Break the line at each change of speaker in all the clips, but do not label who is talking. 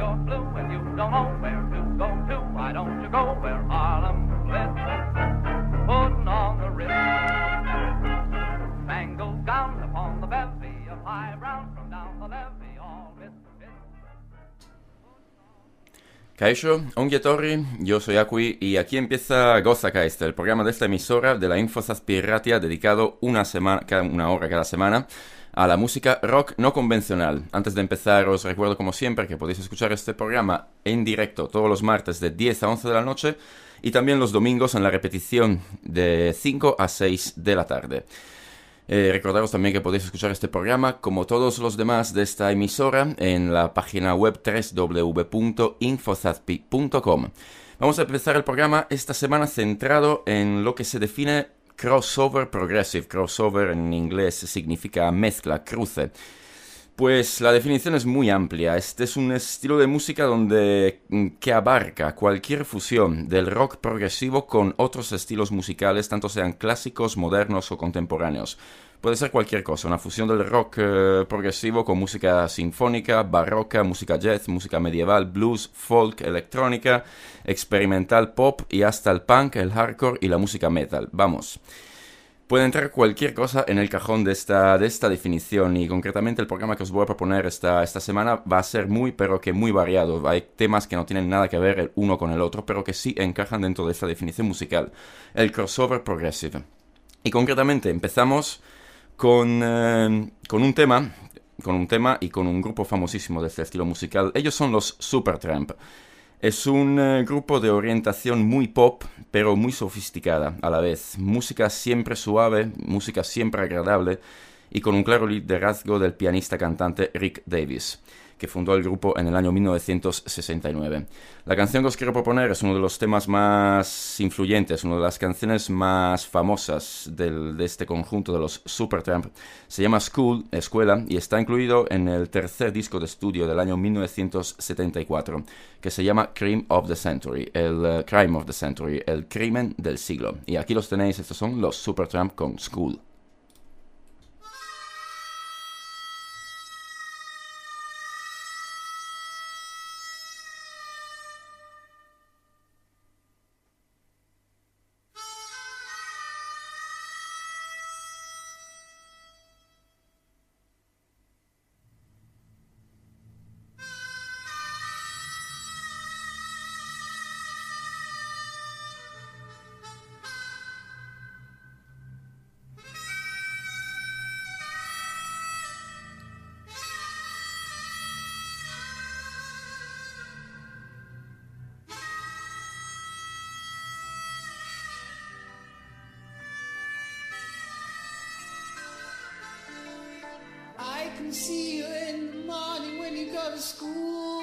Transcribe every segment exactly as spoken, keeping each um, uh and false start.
you're blue and you don't know where to go to, why don't you go where Harlem is? Putting on the Ritz, spangled gown upon the bevy of high brown from down the levee, all Ritz, Ritz.
Kaisho, Ongietorri, yo soy Akui y aquí empieza Gozageist, el programa de esta emisora de la Infosas Piratia dedicado una semana, una hora cada semana a la música rock no convencional. Antes de empezar os recuerdo como siempre que podéis escuchar este programa en directo todos los martes de diez a once de la noche y también los domingos en la repetición de cinco a seis de la tarde. Eh, recordaros también que podéis escuchar este programa, como todos los demás de esta emisora, en la página web doble u doble u doble u punto infosazpi punto com. Vamos a empezar el programa esta semana centrado en lo que se define crossover progressive. Crossover en inglés significa mezcla, cruce. Pues la definición es muy amplia. Este es un estilo de música donde que abarca cualquier fusión del rock progresivo con otros estilos musicales, tanto sean clásicos, modernos o contemporáneos. Puede ser cualquier cosa, una fusión del rock eh, progresivo con música sinfónica, barroca, música jazz, música medieval, blues, folk, electrónica, experimental, pop y hasta el punk, el hardcore y la música metal. Vamos. Puede entrar cualquier cosa en el cajón de esta, de esta definición y concretamente el programa que os voy a proponer esta, esta semana va a ser muy pero que muy variado. Hay temas que no tienen nada que ver el uno con el otro pero que sí encajan dentro de esta definición musical. El crossover progressive. Y concretamente empezamos con, eh, con un tema, con un tema y con un grupo famosísimo de este estilo musical. Ellos son los Supertramp. Es un uh, grupo de orientación muy pop, pero muy sofisticada a la vez. Música siempre suave, música siempre agradable y con un claro liderazgo del pianista-cantante Rick Davies, que fundó el grupo en el año mil novecientos sesenta y nueve. La canción que os quiero proponer es uno de los temas más influyentes, una de las canciones más famosas del, de este conjunto de los Supertramp. Se llama School, Escuela, y está incluido en el tercer disco de estudio del año mil novecientos setenta y cuatro, que se llama Crime of the Century, el uh, Crime of the Century, el crimen del siglo. Y aquí los tenéis, estos son los Supertramp con School.
I can see you in the morning when you go to school.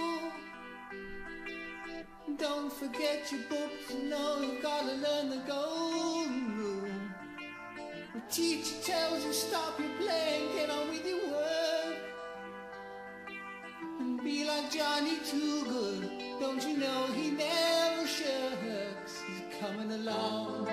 Don't forget your books, you know you've got to learn the golden rule. The teacher tells you stop your playing, get on with your work. And be like Johnny Too Good, don't you know he never shirks, he's coming along.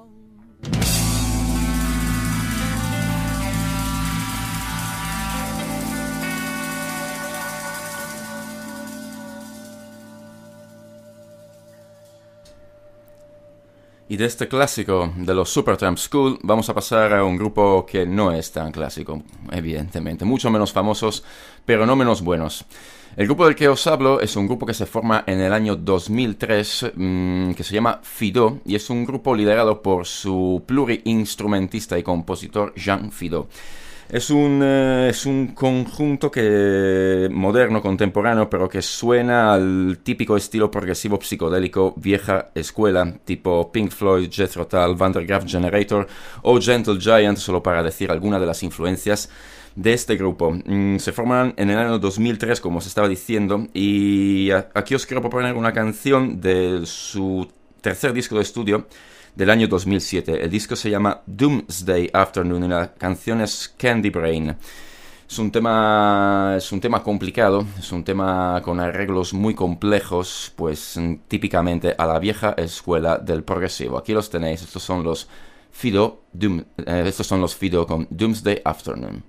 Y de este clásico de los Supertramp School vamos a pasar a un grupo que no es tan clásico, evidentemente, mucho menos famosos, pero no menos buenos. El grupo del que os hablo es un grupo que se forma en el año dos mil tres, mmm, que se llama Fido, y es un grupo liderado por su pluriinstrumentista y compositor Jean Fido. Es un, eh, es un conjunto que moderno, contemporáneo, pero que suena al típico estilo progresivo psicodélico vieja escuela, tipo Pink Floyd, Jethro Tull, Van der Graaf Generator o Gentle Giant, solo para decir algunas de las influencias de este grupo. Mm, se forman en el año dos mil tres, como os estaba diciendo, y a- aquí os quiero proponer una canción de su tercer disco de estudio, del año dos mil siete. El disco se llama Doomsday Afternoon y la canción es Candy Brain. Es un tema, es un tema complicado, es un tema con arreglos muy complejos, pues típicamente a la vieja escuela del progresivo. Aquí los tenéis, estos son los Fido, Doom, eh, estos son los Fido con Doomsday Afternoon.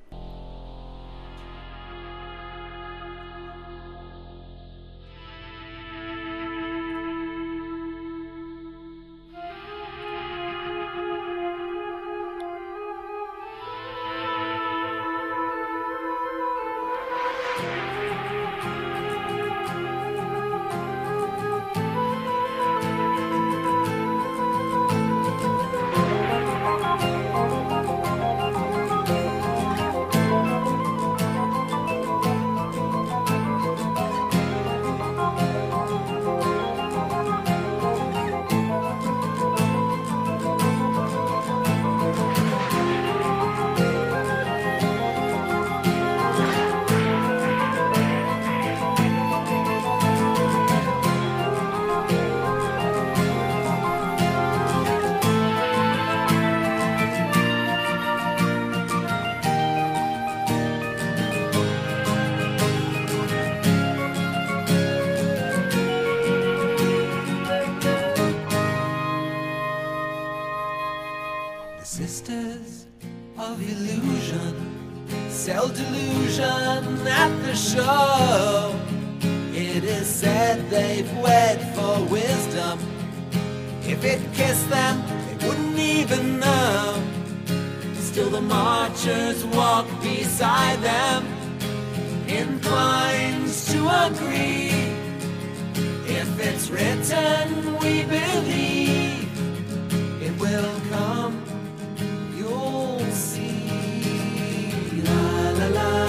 Sisters of illusion sell delusion at the show. It is said they've wed for wisdom. If it kissed them, they wouldn't even know. Still the marchers walk beside them, inclined to agree. If it's written, we believe it will come. You'll see. La la la.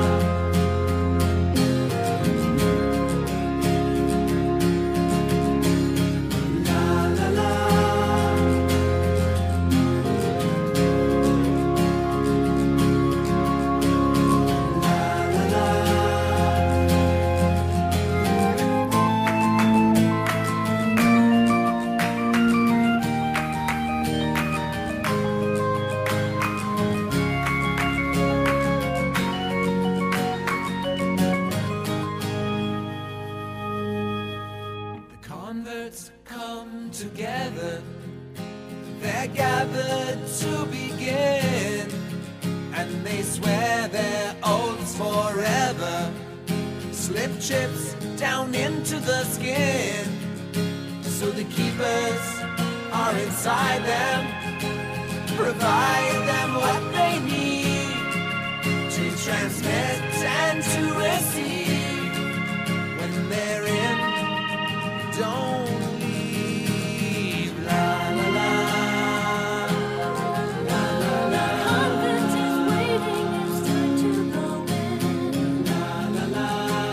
Converts come together, they're gathered to begin, and they swear their oaths forever, slip chips down into the skin, so the keepers are inside them, provide them what they need to transmit and to receive. When they're in, don't leave. La la la. La la la.
Convent is waiting, it's time to go in.
La la la.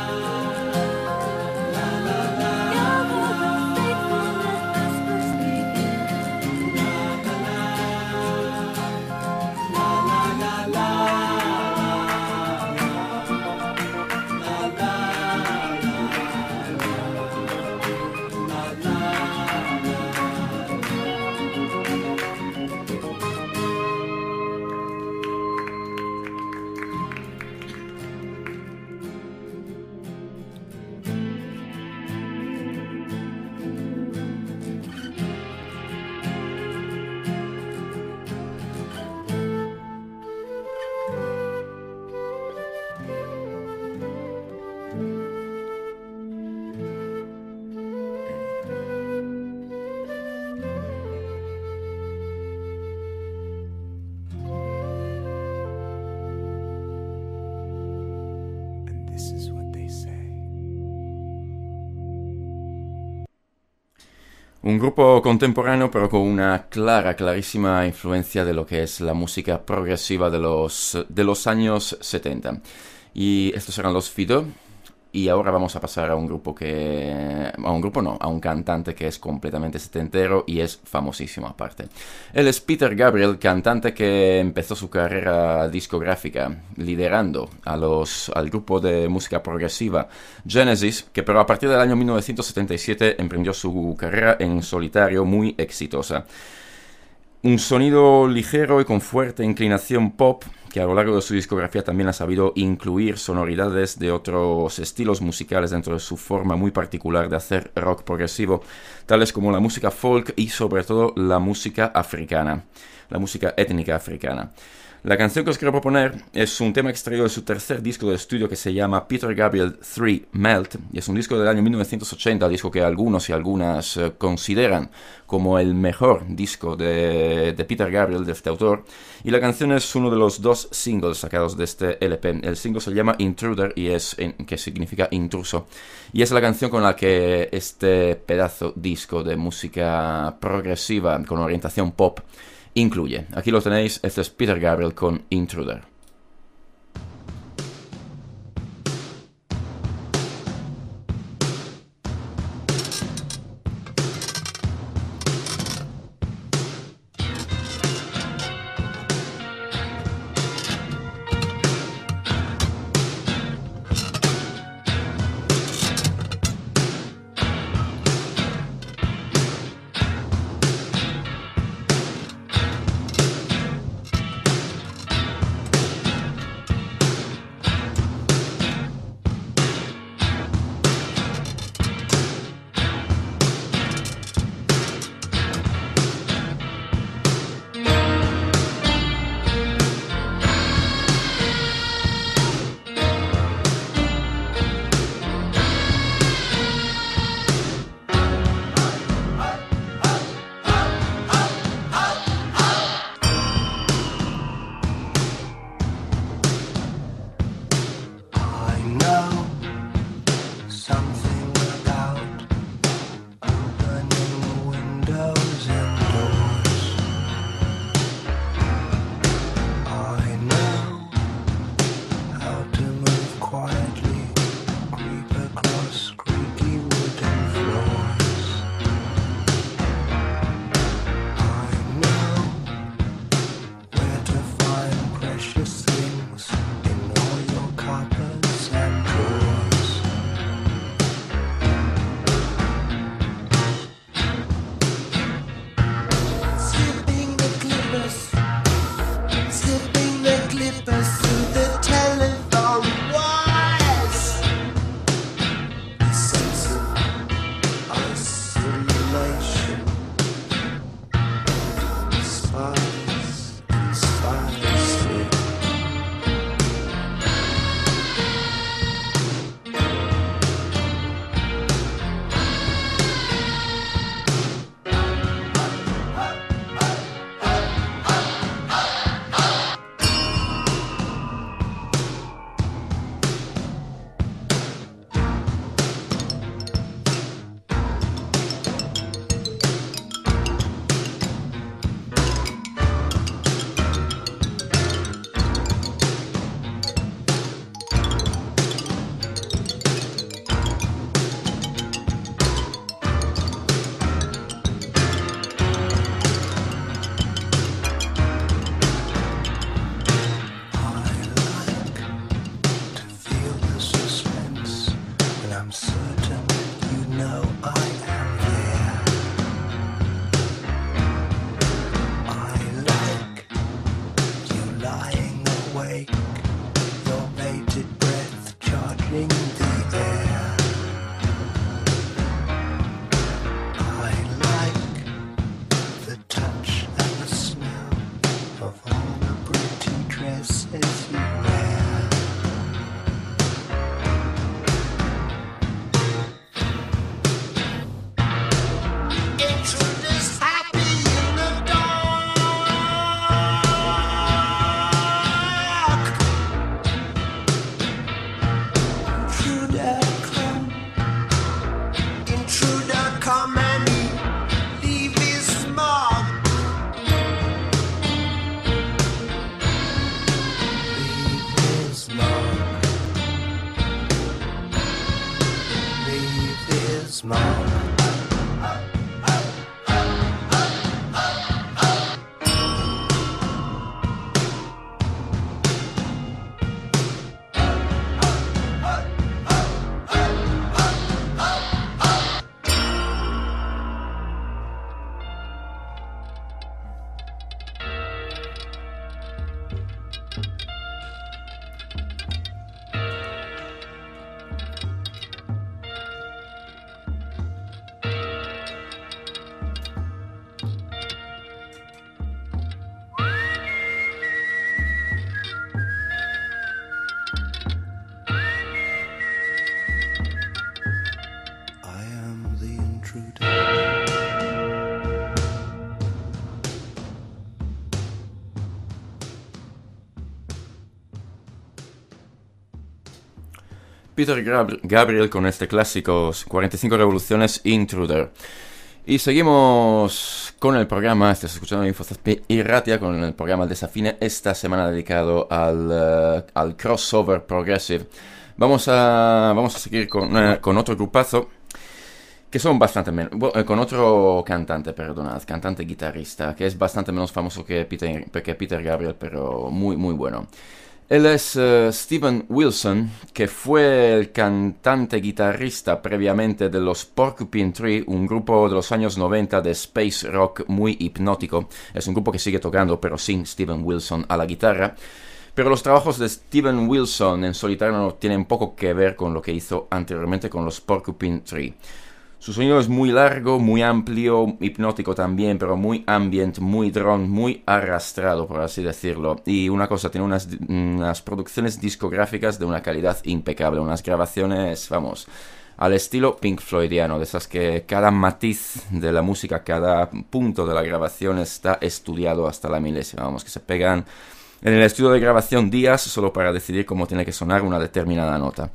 La la la.
Gather the faithful, let vespers begin.
La la la.
Un grupo contemporáneo pero con una clara, clarísima influencia de lo que es la música progresiva de los, de los años setenta. Y estos eran los Fido. Y ahora vamos a pasar a un grupo que... A un grupo no, a un cantante que es completamente setentero y es famosísimo aparte. Él es Peter Gabriel, cantante que empezó su carrera discográfica liderando a los, al grupo de música progresiva Genesis, que pero a partir del año mil novecientos setenta y siete emprendió su carrera en solitario muy exitosa. Un sonido ligero y con fuerte inclinación pop, que a lo largo de su discografía también ha sabido incluir sonoridades de otros estilos musicales dentro de su forma muy particular de hacer rock progresivo, tales como la música folk y sobre todo la música africana, la música étnica africana. La canción que os quiero proponer es un tema extraído de su tercer disco de estudio que se llama Peter Gabriel tres Melt, y es un disco del año mil novecientos ochenta, disco que algunos y algunas eh, consideran como el mejor disco de, de Peter Gabriel, de este autor, y la canción es uno de los dos singles sacados de este L P. El single se llama Intruder, y es en, que significa intruso, y es la canción con la que este pedazo disco de música progresiva con orientación pop incluye. Aquí lo tenéis, este es Peter Gabriel con Intruder. Peter Gab- Gabriel con este clásico cuarenta y cinco revoluciones Intruder. Y seguimos con el programa, estás escuchando Infosaspi Irratia, con el programa El Desafine, esta semana dedicado al, uh, al crossover progressive. Vamos a, vamos a seguir con, uh, con otro grupazo, que son bastante menos, con otro cantante, perdonad, cantante guitarrista, que es bastante menos famoso que Peter, que Peter Gabriel, pero muy, muy bueno. Él es uh, Steven Wilson, que fue el cantante guitarrista previamente de los Porcupine Tree, un grupo de los años noventa de space rock muy hipnótico. Es un grupo que sigue tocando, pero sin Steven Wilson a la guitarra. Pero los trabajos de Steven Wilson en solitario no tienen poco que ver con lo que hizo anteriormente con los Porcupine Tree. Su sonido es muy largo, muy amplio, hipnótico también, pero muy ambient, muy drone, muy arrastrado, por así decirlo. Y una cosa, tiene unas, unas producciones discográficas de una calidad impecable, unas grabaciones, vamos, al estilo Pink Floydiano, de esas que cada matiz de la música, cada punto de la grabación está estudiado hasta la milésima, vamos, que se pegan en el estudio de grabación días solo para decidir cómo tiene que sonar una determinada nota.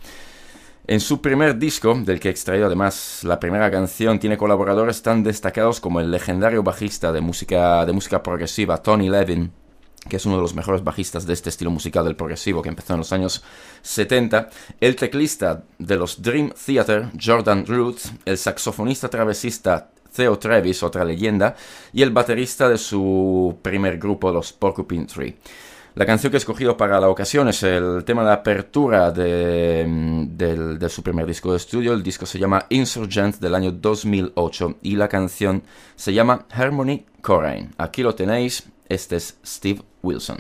En su primer disco, del que he extraído además la primera canción, tiene colaboradores tan destacados como el legendario bajista de música, de música progresiva Tony Levin, que es uno de los mejores bajistas de este estilo musical del progresivo, que empezó en los años setenta, el teclista de los Dream Theater, Jordan Root, el saxofonista travesista Theo Travis, otra leyenda, y el baterista de su primer grupo, los Porcupine Tree. La canción que he escogido para la ocasión es el tema de apertura de, de, de su primer disco de estudio. El disco se llama Insurgent, del año dos mil ocho, y la canción se llama Harmony Corrine. Aquí lo tenéis, este es Steve Wilson.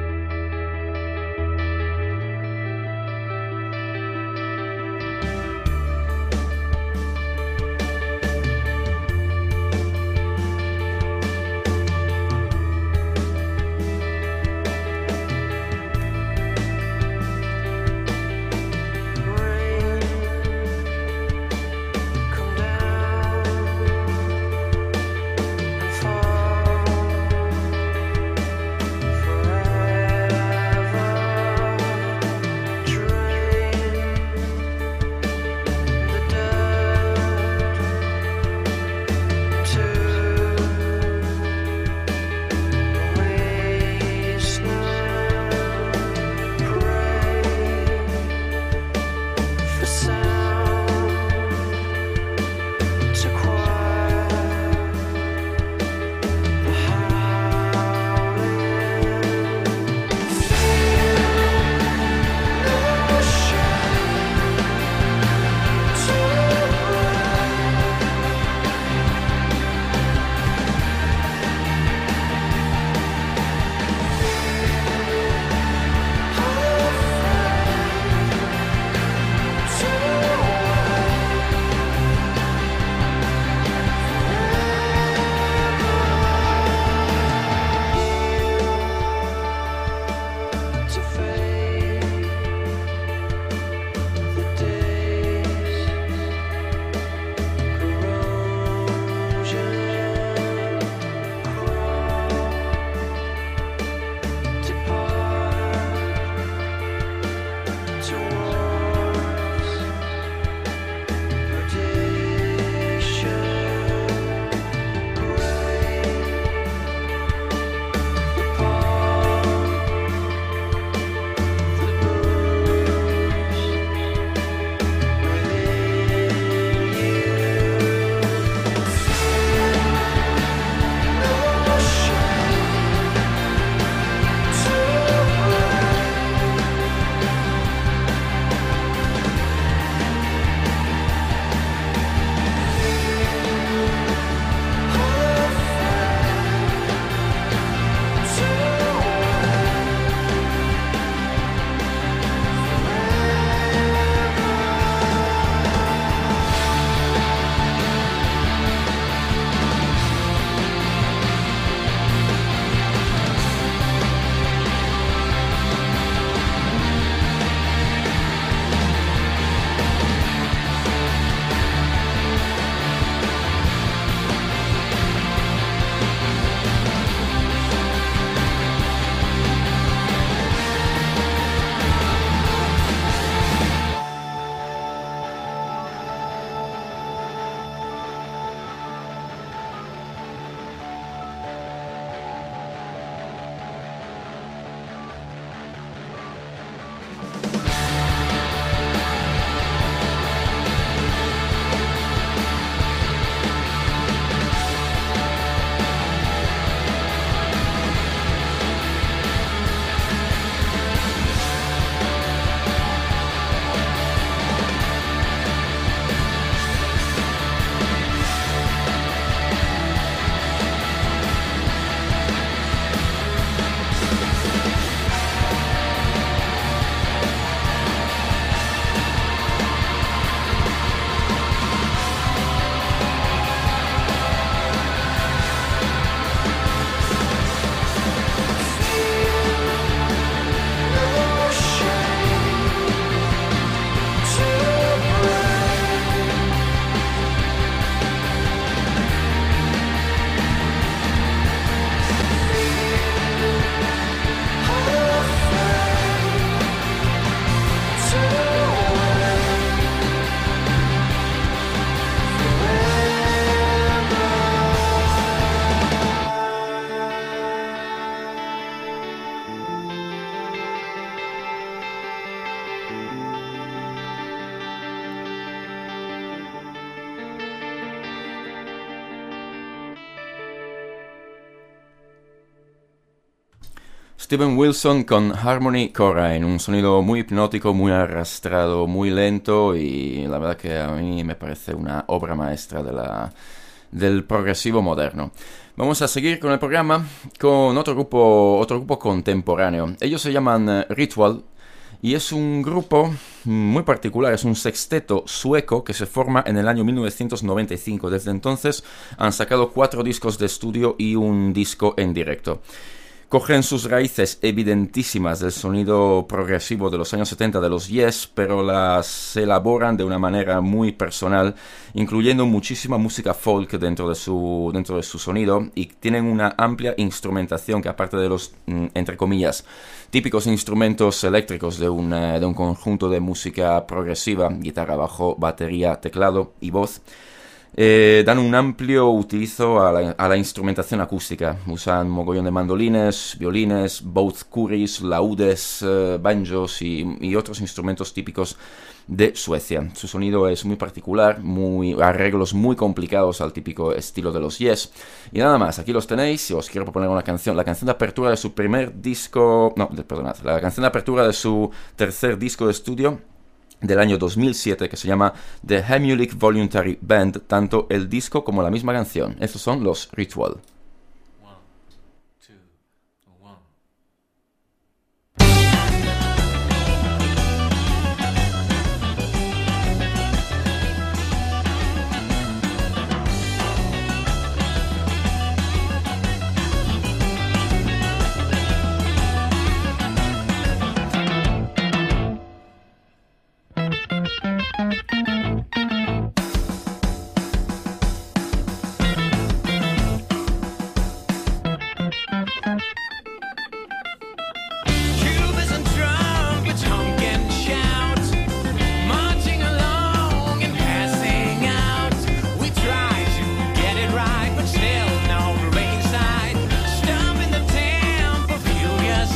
Thank
Steven Wilson con Harmony Corrine, un sonido muy hipnótico, muy arrastrado, muy lento y la verdad que a mí me parece una obra maestra de la, del progresivo moderno. Vamos a seguir con el programa con otro grupo, otro grupo contemporáneo. Ellos se llaman uh, Ritual y es un grupo muy particular, es un sexteto sueco que se forma en el año mil novecientos noventa y cinco. Desde entonces han sacado cuatro discos de estudio y un disco en directo. Cogen sus raíces evidentísimas del sonido progresivo de los años setenta de los Yes, pero las elaboran de una manera muy personal, incluyendo muchísima música folk dentro de su, dentro de su sonido, y tienen una amplia instrumentación que, aparte de los, entre comillas, típicos instrumentos eléctricos de un, de un conjunto de música progresiva, guitarra, bajo, batería, teclado y voz, Eh, dan un amplio utilizo a la, a la instrumentación acústica. Usan mogollón de mandolines, violines, both curis, laudes, eh, banjos y, y otros instrumentos típicos de Suecia. Su sonido es muy particular, muy, arreglos muy complicados al típico estilo de los Yes. Y nada más, aquí los tenéis. Y os quiero proponer una canción, la canción de apertura de su primer disco, no, de, perdonad, la canción de apertura de su tercer disco de estudio del año dos mil siete, que se llama The Hemulic Voluntary Band, tanto el disco como la misma canción. Estos son los Ritual.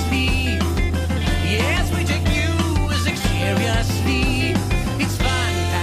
Yes, we take music seriously. It's fun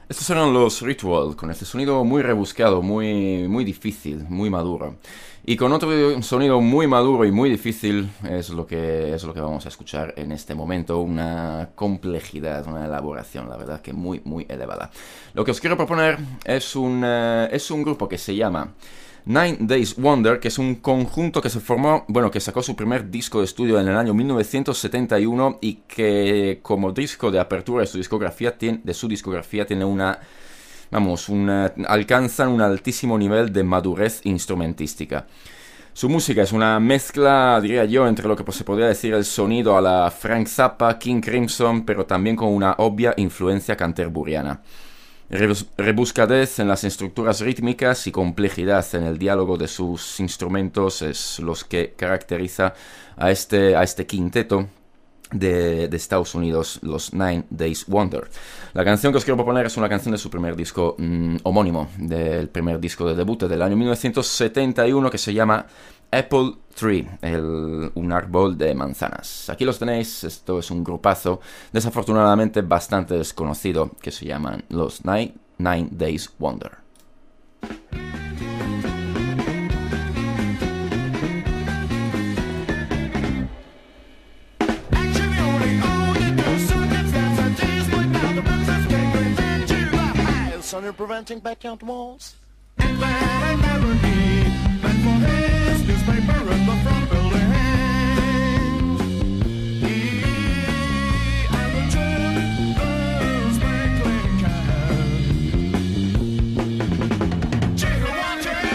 Estos eran los Ritual, con este sonido muy rebuscado, muy, muy difícil, muy maduro. Y con otro sonido muy maduro y muy difícil es lo que, es lo que vamos a escuchar en este momento. Una complejidad, una elaboración, la verdad que muy, muy elevada. Lo que os quiero proponer es un, uh, es un grupo que se llama Nine Days Wonder, que es un conjunto que se formó, bueno, que sacó su primer disco de estudio en el año mil novecientos setenta y uno y que como disco de apertura de su discografía tiene, de su discografía tiene una, vamos, una, alcanzan un altísimo nivel de madurez instrumentística. Su música es una mezcla, diría yo, entre lo que pues, se podría decir el sonido a la Frank Zappa, King Crimson, pero también con una obvia influencia canterburiana. Rebus- rebuscadez en las estructuras rítmicas y complejidad en el diálogo de sus instrumentos es los que caracteriza a este, a este quinteto de, de Estados Unidos, los Nine Days Wonder. La canción que os quiero proponer es una canción de su primer disco mmm, homónimo, del primer disco de debut del año mil novecientos setenta y uno, que se llama Apple Tree, el, un árbol de manzanas. Aquí los tenéis, esto es un grupazo, desafortunadamente bastante desconocido, que se llaman los Nine, Nine Days Wonder.
Preventing backyard walls. And that I never need meant for his newspaper and the front building. He and the truck, the sprinkling can. Jigger, watch it!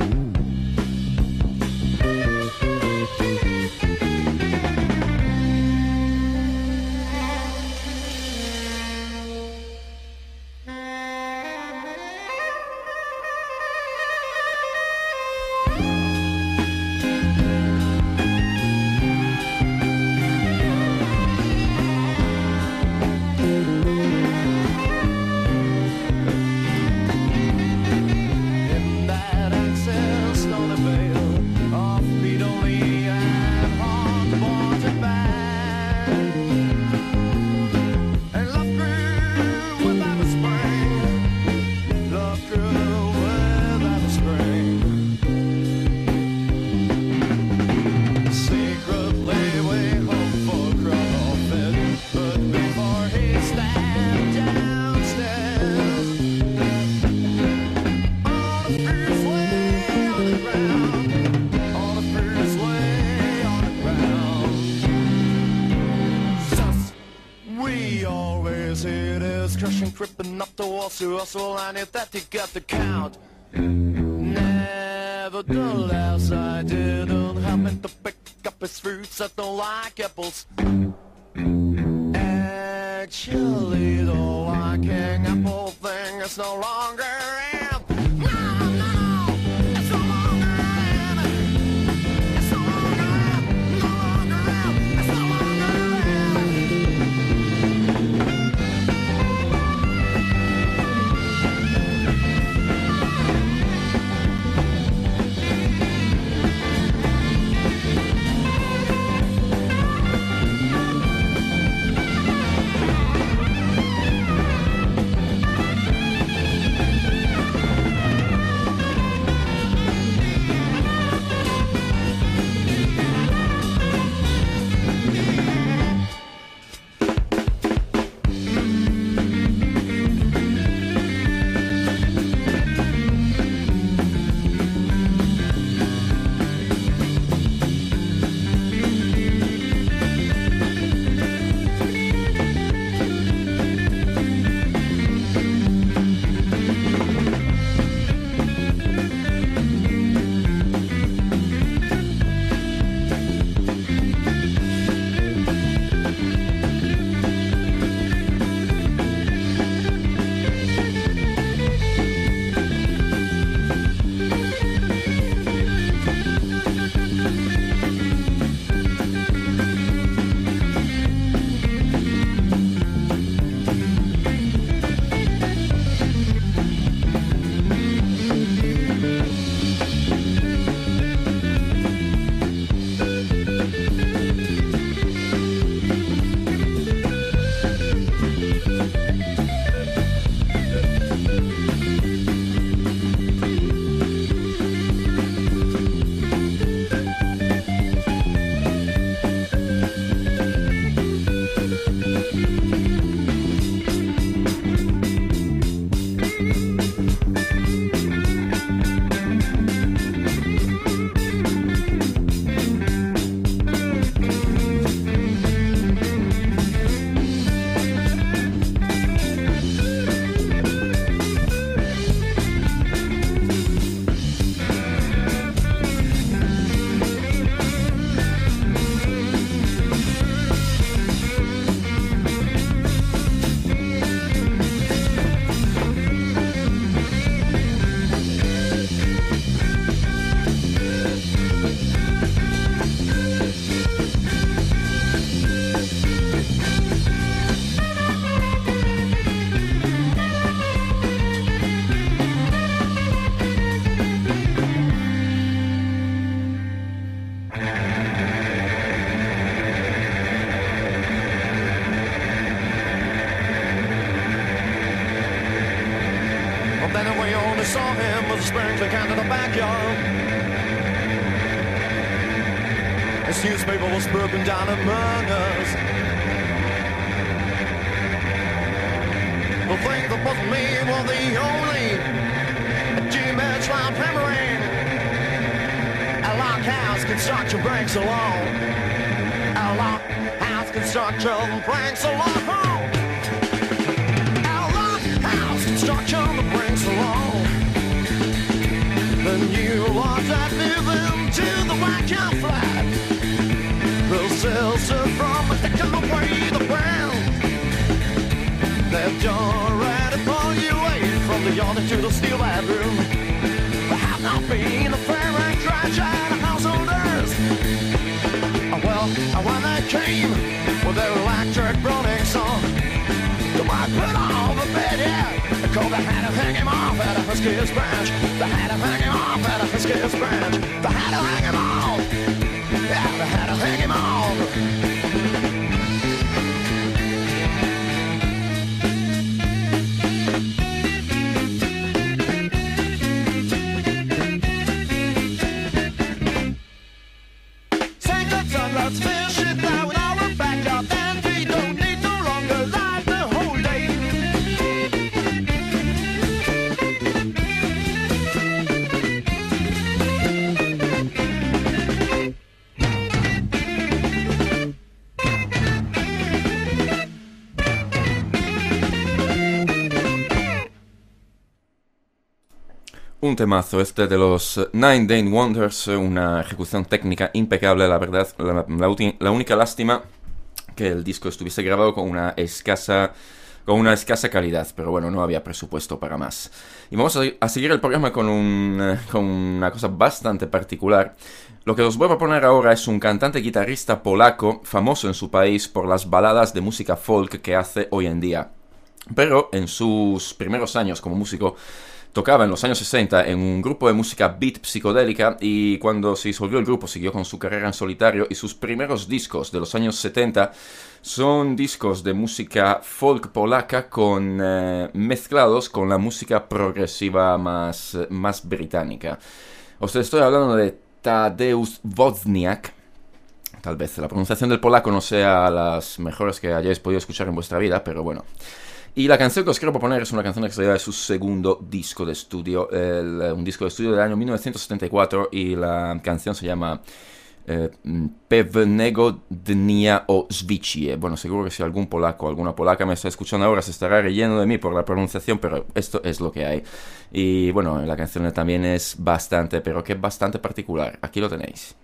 Crippin' up the walls to hustle, I knew that you got the count. Nevertheless, I didn't happen to pick up his fruits. I don't like apples. Actually, the liking apple thing is no longer in. No, no, it's no longer in. It's no longer in. No longer in. It's no longer in. But then we only saw him as the sprinkler can in the backyard. His newspaper was broken down among us. The thing that wasn't me was the only G-match round hammering. A lock house construction breaks along. A lock house construction breaks along. A lock house construction breaks along. The new laws that move into the white count flat. The sister from the taking away the ground. They've done ready for you away from the yard to the steel bedroom. There have not been a fair and trash at the householders. Well, when they came with their electric running song, the might put on the bed, yeah. Cause they had to hang him off at a husky's branch. They had to hang him off at a husky's branch. They had to hang him off. Yeah, they had to hang him off. Let's finish it now with our backup, and we don't need no longer light the whole day.
Un temazo este de los Nine Dane Wonders, una ejecución técnica impecable, la verdad. La, la, ulti- la única lástima que el disco estuviese grabado con una escasa con una escasa calidad, pero bueno, no había presupuesto para más. Y vamos a, a seguir el programa con, un, con una cosa bastante particular. Lo que os voy a proponer ahora es un cantante guitarrista polaco, famoso en su país por las baladas de música folk que hace hoy en día. Pero en sus primeros años como músico, tocaba en los años sesenta en un grupo de música beat psicodélica y cuando se disolvió el grupo siguió con su carrera en solitario y sus primeros discos de los años setenta son discos de música folk polaca con, eh, mezclados con la música progresiva más, más británica. Os estoy hablando de Tadeusz Wozniak. Tal vez la pronunciación del polaco no sea las mejores que hayáis podido escuchar en vuestra vida, pero bueno. Y la canción que os quiero proponer es una canción que se llama de su segundo disco de estudio, el, un disco de estudio del año mil novecientos setenta y cuatro, y la canción se llama eh, Pewnego Dnia o Zwicie. Bueno, seguro que si algún polaco o alguna polaca me está escuchando ahora se estará reyendo de mí por la pronunciación, pero esto es lo que hay. Y bueno, la canción también es bastante, pero que bastante particular. Aquí lo tenéis.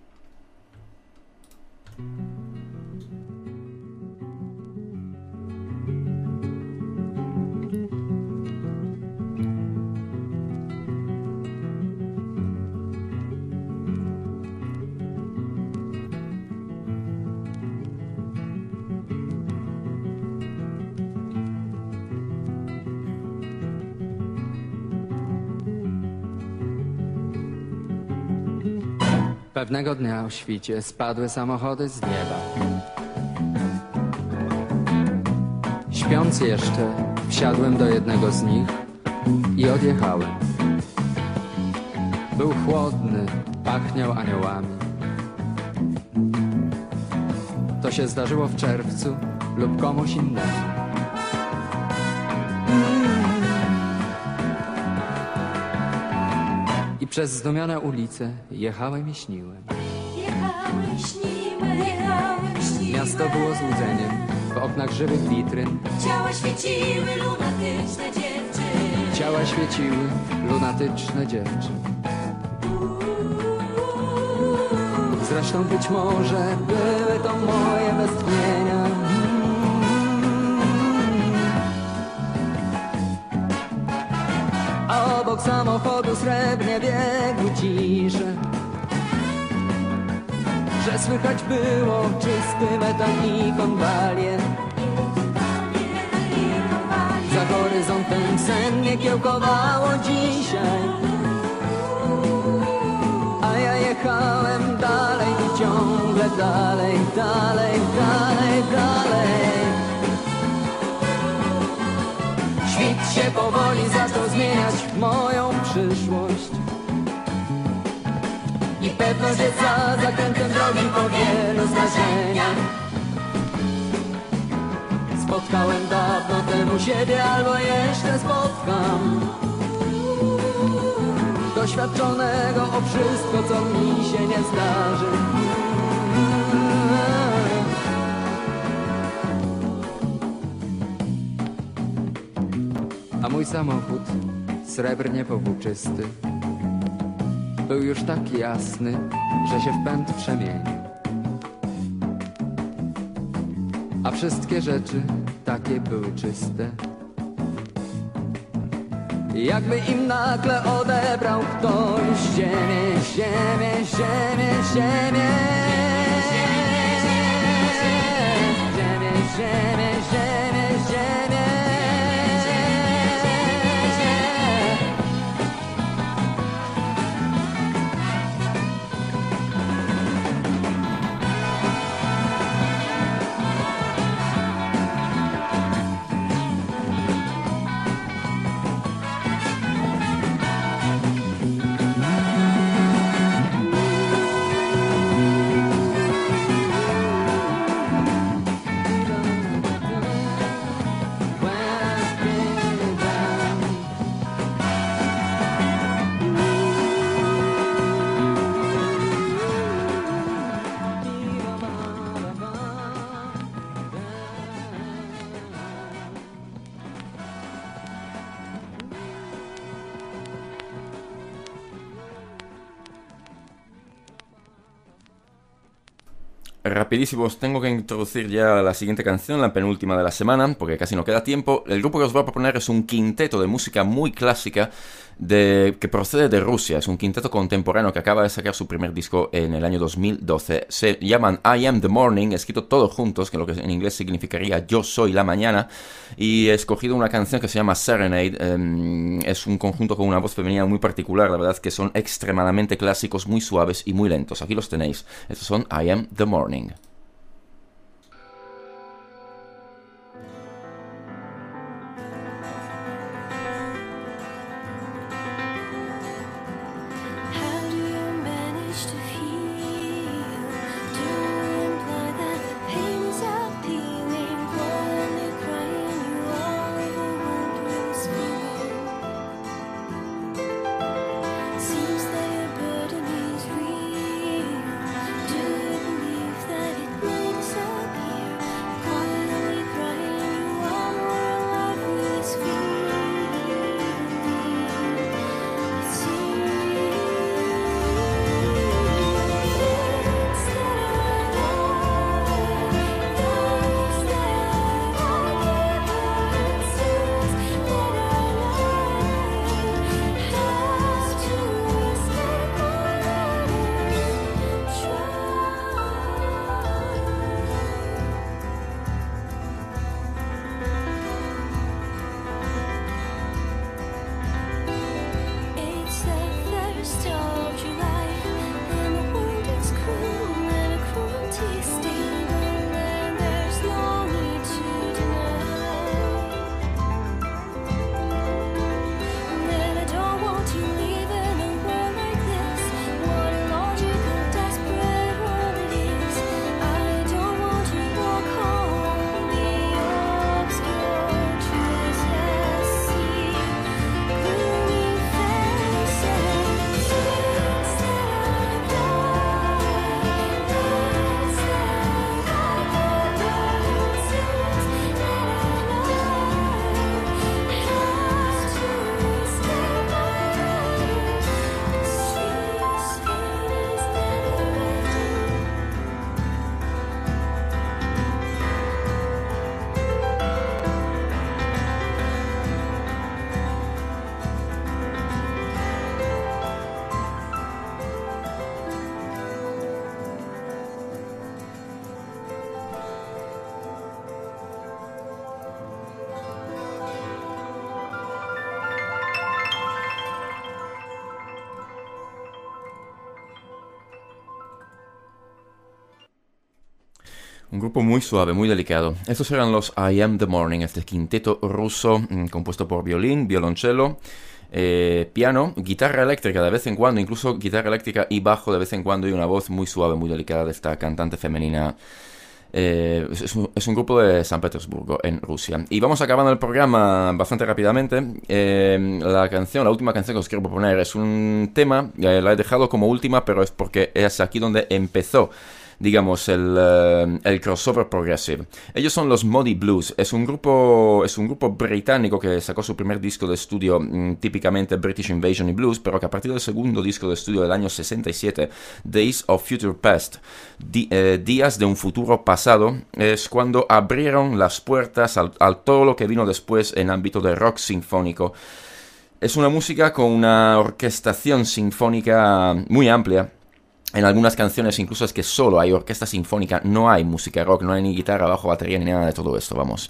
Pewnego dnia o świcie spadły samochody z nieba. Śpiąc jeszcze, wsiadłem do jednego z nich i odjechałem. Był chłodny, pachniał aniołami. To się zdarzyło w czerwcu lub komuś innemu. I przez zdumione ulice jechałem i śniłem.
Jechałem, śniłem, jechałem, śniłem.
Miasto było złudzeniem, w oknach żywych witryn.
Ciała świeciły, lunatyczne dziewczyny.
Ciała świeciły, lunatyczne dziewczyny. Zresztą być może były to moje westchnienia. A obok samochodu srebrnie biegł ciszę, że słychać było czysty metal i konwalie. Za horyzontem sennie kiełkowało dzisiaj, a ja jechałem dalej i ciągle dalej, dalej, dalej, dalej. Świt się powoli zaczął zmieniać moją przyszłość. I pewność jest za zakrętem drogi po wielu zdarzeniach. Spotkałem dawno temu siebie, albo jeszcze spotkam doświadczonego o wszystko, co mi się nie zdarzy. A mój samochód, srebrnie powłóczysty, był już tak jasny, że się w pęd przemienił. A wszystkie rzeczy takie były czyste, jakby im nagle odebrał ktoś ziemię, ziemię, ziemię, ziemię. Ziemię, ziemię, ziemię, ziemię.
Rapidísimo, os tengo que introducir ya la siguiente canción, la penúltima de la semana, porque casi no queda tiempo. El grupo que os voy a proponer es un quinteto de música muy clásica de, que procede de Rusia. Es un quinteto contemporáneo que acaba de sacar su primer disco en el año dos mil doce. Se llaman I Am The Morning, escrito todos juntos, que lo que en inglés significaría Yo Soy la Mañana. Y he escogido una canción que se llama Serenade. Eh, es un conjunto con una voz femenina muy particular. La verdad es que son extremadamente clásicos, muy suaves y muy lentos. Aquí los tenéis. Estos son I Am The Morning.
How do you manage to feel? Do you imply that the pain is appealing? Quietly crying, you are overwhelmed with feeling. Seems that your burden is real. Do you believe that it
Un grupo muy suave, muy delicado. Estos eran los I Am The Morning, este quinteto ruso mmm, compuesto por violín, violonchelo, eh, piano, guitarra eléctrica de vez en cuando, incluso guitarra eléctrica y bajo de vez en cuando, y una voz muy suave, muy delicada de esta cantante femenina. Eh, es, un, es un grupo de San Petersburgo, en Rusia. Y vamos acabando el programa bastante rápidamente. Eh, la canción, la última canción que os quiero proponer es un tema, eh, la he dejado como última, pero es porque es aquí donde empezó, digamos, el, uh, el crossover progressive. Ellos son los Moody Blues. Es un grupo es un grupo británico que sacó su primer disco de estudio mmm, típicamente British Invasion y Blues, pero que a partir del segundo disco de estudio del año sesenta y siete, Days of Future Past, di, eh, Días de un Futuro Pasado, es cuando abrieron las puertas al, al todo lo que vino después en ámbito de rock sinfónico. Es una música con una orquestación sinfónica muy amplia. En algunas canciones incluso es que solo hay orquesta sinfónica, no hay música rock, no hay ni guitarra, bajo, batería, ni nada de todo esto, vamos.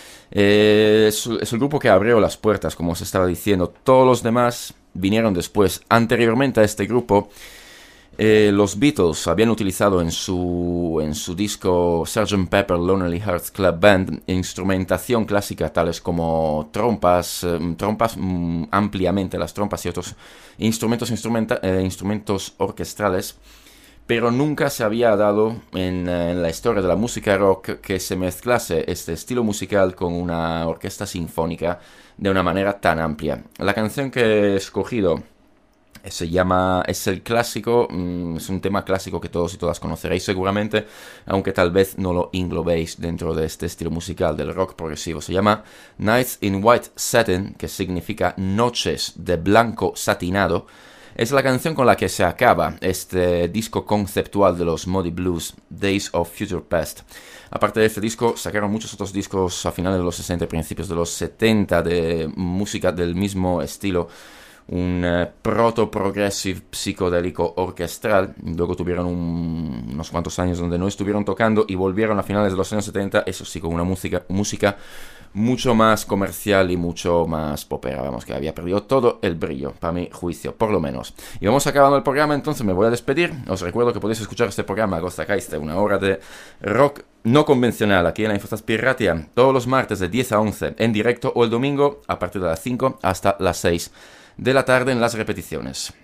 Eh, es, es el grupo que abrió las puertas, como os estaba diciendo. Todos los demás vinieron después. Anteriormente a este grupo, eh, los Beatles habían utilizado en su, en su disco sergeant Pepper Lonely Hearts Club Band instrumentación clásica, tales como trompas, eh, trompas mm, ampliamente las trompas y otros instrumentos, instrumenta, eh, instrumentos orquestales, pero nunca se había dado en, en la historia de la música rock que se mezclase este estilo musical con una orquesta sinfónica de una manera tan amplia. La canción que he escogido se llama, es el clásico, mm, es un tema clásico que todos y todas conoceréis seguramente, aunque tal vez no lo englobéis dentro de este estilo musical del rock progresivo. Se llama Nights in White Satin, que significa Noches de Blanco Satinado. Es la canción con la que se acaba este disco conceptual de los Moody Blues, Days of Future Past. Aparte de este disco, sacaron muchos otros discos a finales de los sesenta y principios de los setenta de música del mismo estilo, un uh, proto-progressive psicodélico orquestral. Luego tuvieron un, unos cuantos años donde no estuvieron tocando y volvieron a finales de los años setenta, eso sí, con una música, música mucho más comercial y mucho más popera, vamos, que había perdido todo el brillo, para mi juicio, por lo menos. Y vamos acabando el programa, entonces me voy a despedir. Os recuerdo que podéis escuchar este programa, Gosta Kaiste, una hora de rock no convencional, aquí en la Infosas Piratia, todos los martes de diez a once, en directo, o el domingo a partir de las cinco hasta las seis de la tarde en las repeticiones.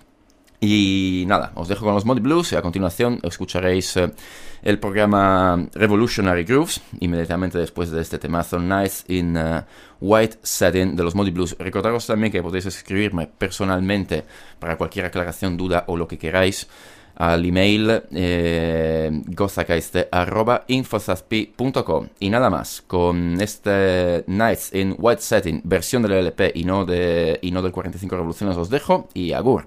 Y nada, os dejo con los Moody Blues y a continuación escucharéis eh, el programa Revolutionary Grooves, inmediatamente después de este temazo Nights in uh, White Satin de los Moody Blues. Recordaros también que podéis escribirme personalmente para cualquier aclaración, duda o lo que queráis al email eh, gozakaiste arroba infosaspi punto com. Y nada más, con este Nights in White Satin, versión del L P y no, de, y no del cuarenta y cinco Revoluciones, os dejo y agur.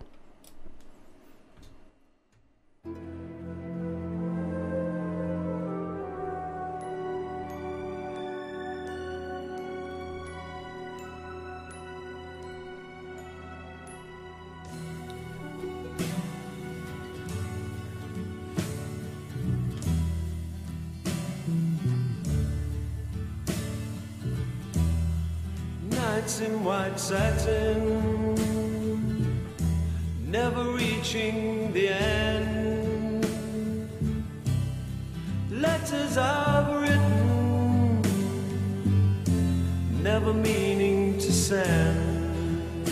Nights in white satin, never reaching the end. Letters I've written, never meaning to send.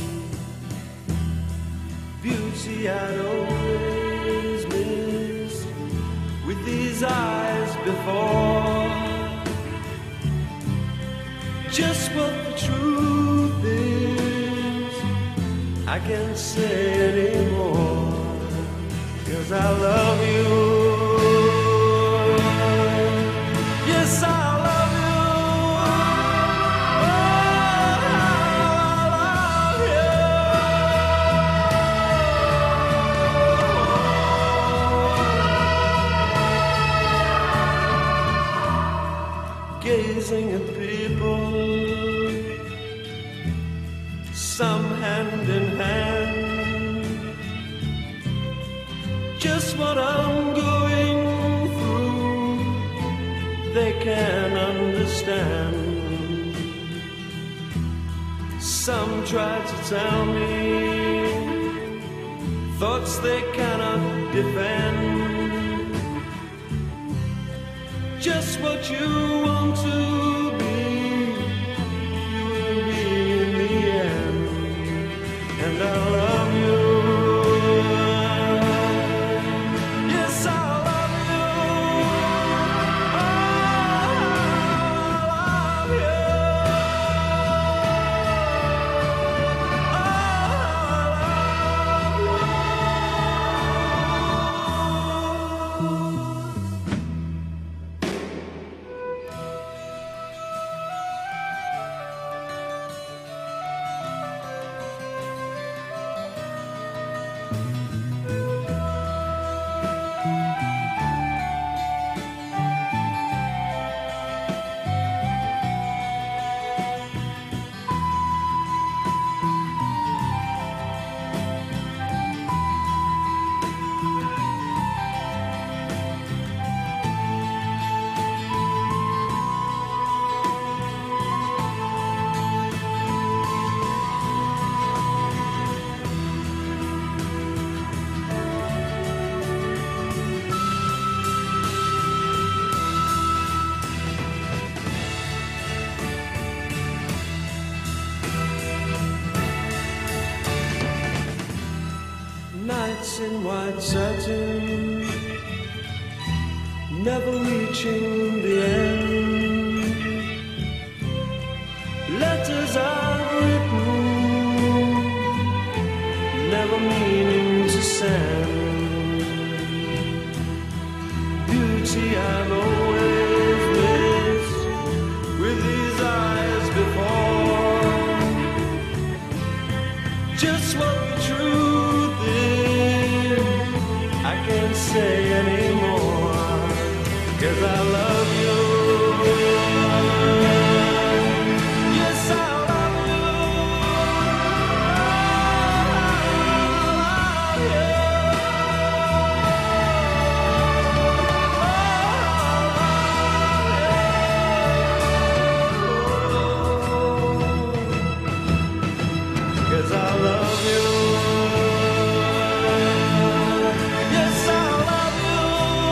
Beauty I'd always missed with these eyes before. Just what the truth is, I can't say anymore, 'cause I love you. Yes, I love you. Oh, I love you. Gazing at people, some hand in hand, just what I'm going through, they can understand. Some try to tell me thoughts they cannot defend, just just what you want to be, you will be in the end, and I love you. Yes, I love you. Oh, I love you. Nights in white satin, never reaching the end. Letters I've written, never meaning to send. Beauty I've always missed with these eyes before. Just what the truth is, I can't say anymore, 'cause I love you. Yes, I love you. I love you. 'Cause I love you. Yes, I love you.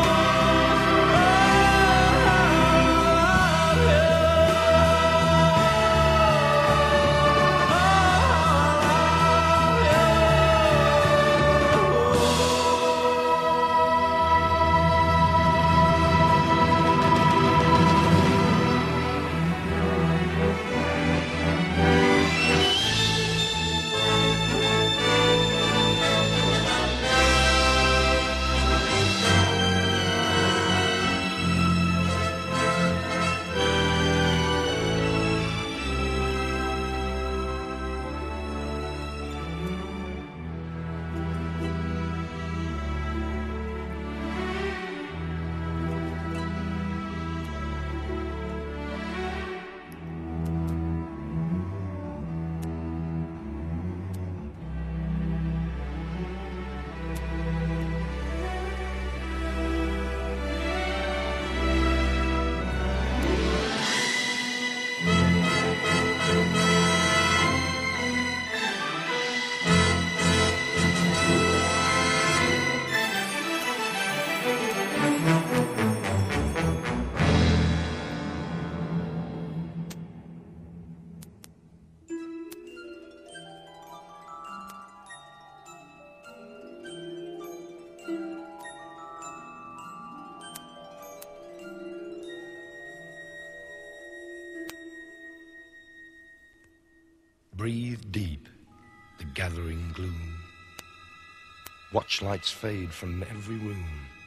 Breathe deep the gathering gloom. Watch lights fade from every room.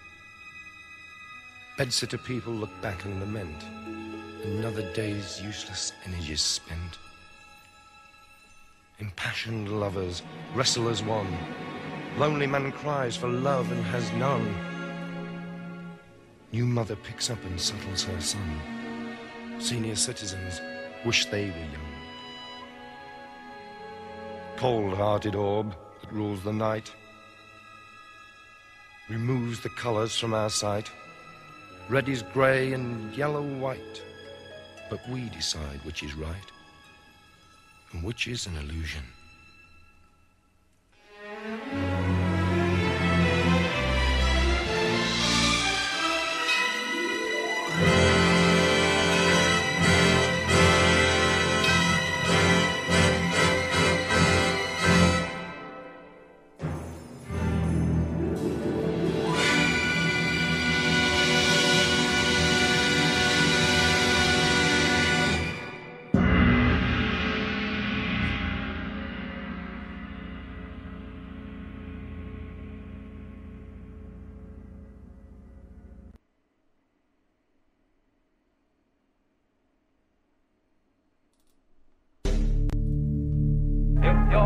Bedsitter people look back and lament. Another day's useless energies spent. Impassioned lovers wrestle as one. Lonely man cries for love and has none. New mother picks up and settles her son. Senior citizens wish they were young. Cold-hearted orb that rules the night removes the colours from our sight. Red is grey and yellow white, but we decide which is right and which is an illusion.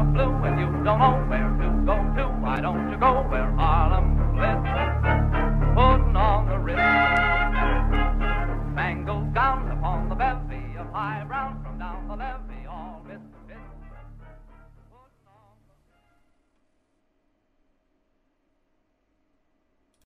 of blue, and you don't know where to go to. Why don't you go where Harlem splits? Putting on the Ritz. Spangled gown upon the bevy of high brown from down the levee, all Ritz, Ritz.